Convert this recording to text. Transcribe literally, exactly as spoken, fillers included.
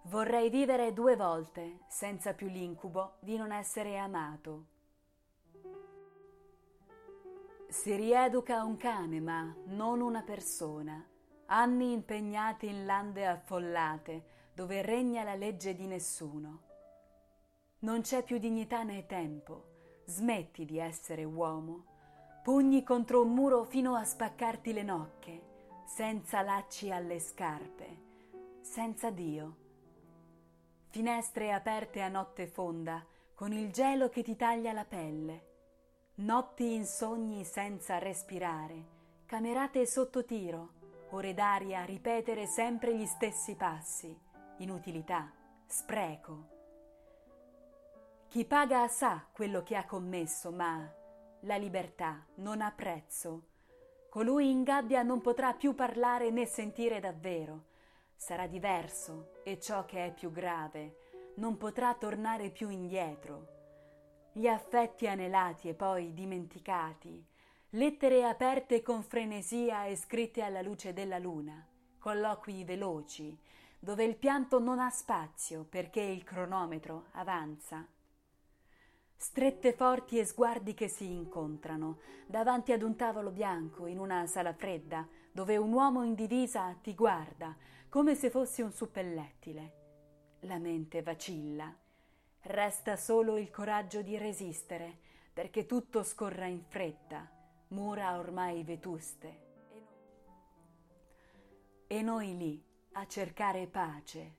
Vorrei vivere due volte senza più l'incubo di non essere amato. Si rieduca un cane, ma non una persona. Anni impegnati in lande affollate, dove regna la legge di nessuno. Non c'è più dignità né tempo. Smetti di essere uomo. Pugni contro un muro fino a spaccarti le nocche, senza lacci alle scarpe, senza Dio. Finestre aperte a notte fonda, con il gelo che ti taglia la pelle. Notti in sogni senza respirare, camerate sotto tiro, ore d'aria a ripetere sempre gli stessi passi, inutilità, spreco. Chi paga sa quello che ha commesso, ma la libertà non ha prezzo. Colui in gabbia non potrà più parlare né sentire davvero. Sarà diverso e ciò che è più grave, non potrà tornare più indietro. Gli affetti anelati e poi dimenticati, lettere aperte con frenesia e scritte alla luce della luna, colloqui veloci, dove il pianto non ha spazio perché il cronometro avanza. Strette forti e sguardi che si incontrano davanti ad un tavolo bianco in una sala fredda dove un uomo in divisa ti guarda come se fossi un suppellettile. La mente vacilla. Resta solo il coraggio di resistere perché tutto scorra in fretta, mura ormai vetuste. E noi lì a cercare pace.